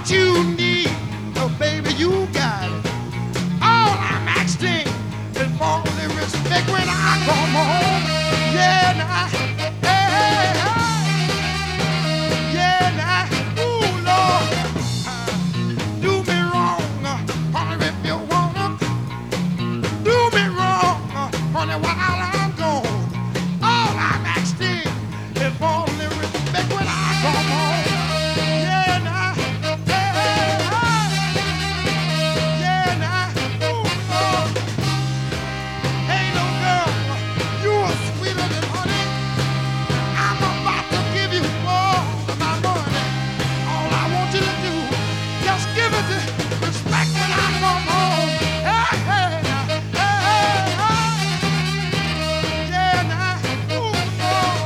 what you need, oh baby, you got it. All I'm asking is for the respect when I come home. Yeah, now, hey, hey, yeah, now, ooh, Lord, do me wrong, honey, if you wanna. Do me wrong, honey, while I'm gone. All I'm asking is for the respect when I come home. Yeah, now, hey, hey, hey. Yeah, now, ooh, Lord. Hey, little girl, you are sweeter than honey. I'm about to give you all of my money. All I want you to do, just give it the respect when I come home. Hey, hey, now, hey, hey, hey. Yeah, now, ooh, Lord.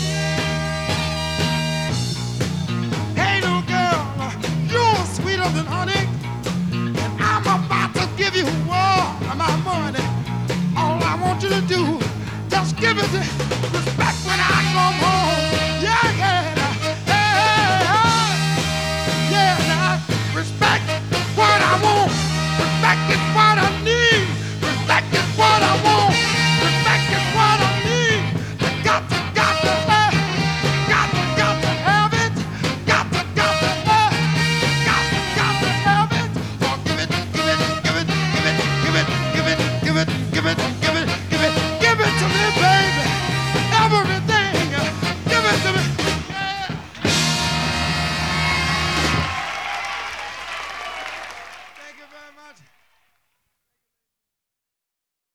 Hey, little girl, you're sweeter than honey. And I'm about to give you all of my money. All I want you to do, just give it to